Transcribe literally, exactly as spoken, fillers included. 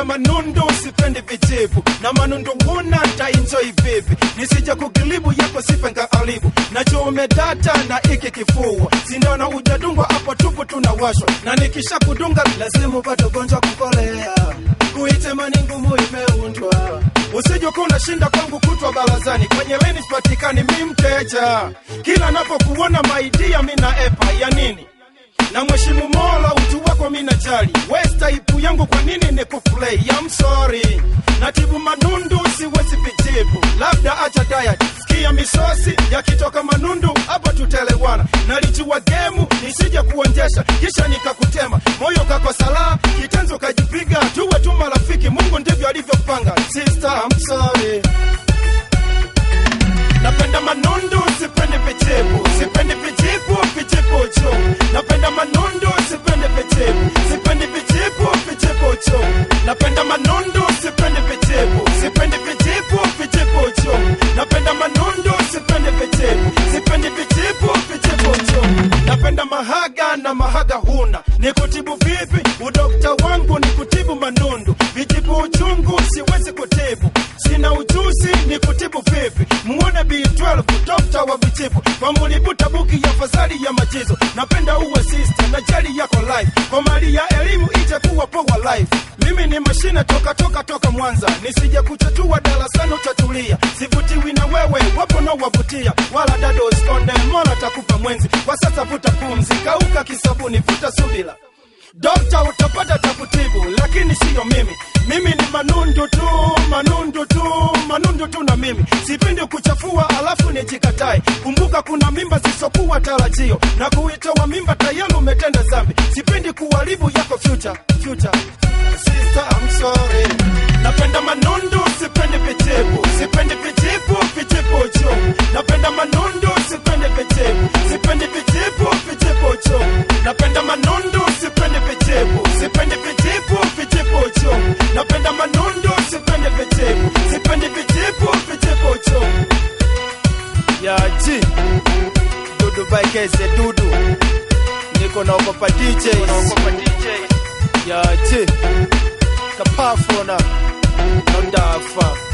manundu sipendi vijibu, na manundu huna nita enjoy vipi, nisija kukilibu yako sifa nga alibu, na jome data na iki kifua, sindona ujadungwa hapo tupu tunawashwa, na nikisha kudunga lazimu pato gonja kukolea, kuite maningumu imeundwa, usijo kuna shinda kwangu kutwa barazani, kwenye leni patikani mi mteja, kila napo kuona maidia mina epa ya nini, na mheshimu Mola utu wako mina jali, westa ipu yangu kwa nini ni kufulay, I'm sorry, natibu manundu siwezi vijibu, labda acha diet, sikia misosi ya kitoka manundu, hapa tutelewana, nalichiwa gemu, nisije kuonjesha, kisha nikakutema, moyo kako sala, kitenzo kajipiga, tuwe tu marafiki, Mungu ndivyo alivyopanga, sister I'm sorry. Napenda manundu, sipendi vijibu, sipendi vijibu, vijibu cho. Napenda manundu, sipendi vijibu, sipendi vijibu, vijibu cho. Napenda manundu, sipendi vijibu, sipendi vijibu, vijibu cho. Napenda manundu, sipendi vijibu, sipendi vijibu, vijibu cho. Napenda mahaga na mahaga huna, nikutibu vipi? Udokta wangu nikutibu manundu, vijibu uchungu siwezi kutibu, sina ujuzi nikutibu vipi? Muone B twelve dokta wa vijibu, kwa mulibuta buki ya fazali ya majizo, napenda uwe sister na jali yako life, kwa mali ya elimu ije kuwa power life, mimi ni mashine toka toka toka Mwanza, nisije kuchatua darasani utatulia, sivutiwi na wewe wapo na wavutia, wala dado skonde Mola takupa mwenzi, kwa sasa vuta pumzi, kauka kisabuni, vuta subila, dokta utapata takutibu, lakini siyo mimi, mimi ni manundu tu, manundu tu, manundu tu na mimi, sipendi kuchafua alafu nijikatai, kumbuka kuna mimba zisokuwa tarajio, na kuitoa mimba tayari umetenda zambi, sipendi kuharibu yako future, future, sister I'm sorry. Napenda manundu, sipendi vijibu, sipendi vijibu, vijibu cho. Napenda manundu, sipendi vijibu, sipendi vijibu, vijibu cho. Napenda manundu, sipendi vijibu, sipendi vijibu, vijibu cho. Napenda manundu, sipendi vijibu, sipendi vijibu, vijibu cho. Ya G Dudu Baikeze Dudu, niko na okopa D J, ya G Kapafona Nondafa